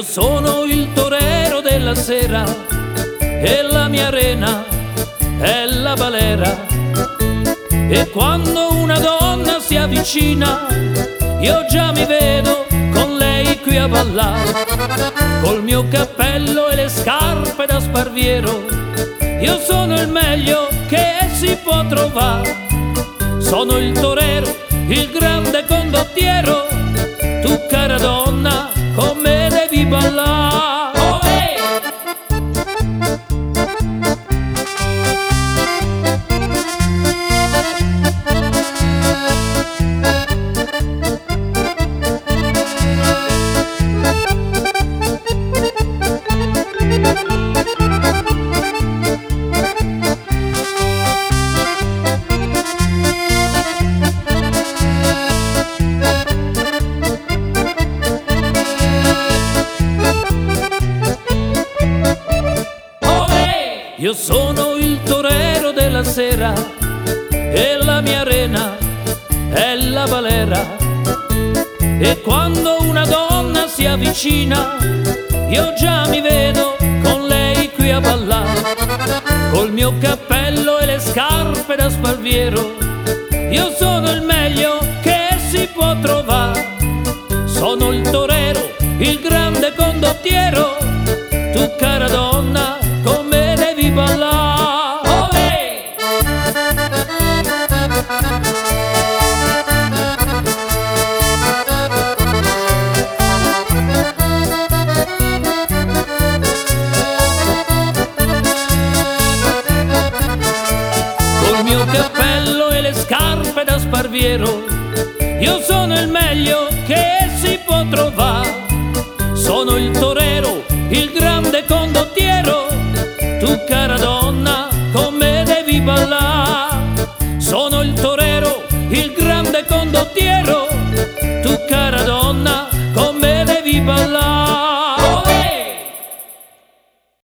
sono il torero della sera e la mia arena è la balera. E quando una donna si avvicina, io già mi vedo con lei qui a ballare. Col mio cappello e le scarpe da sparviero, io sono il meglio che si può trovare. Sono il torero, il grande condottiero, tu cara donna con me devi ballare. Oh, hey! Io sono il torero della sera e la mia arena è la balera. E quando una donna si avvicina, io già mi vedo con lei qui a ballare. Col mio cappello e le scarpe da sparviero, io sono il meglio che si può trovare. Sono il torero, il grande condottiero, tu cara donna con me devi ballare. Oh, hey! Col mio cappello e le scarpe da sparviero,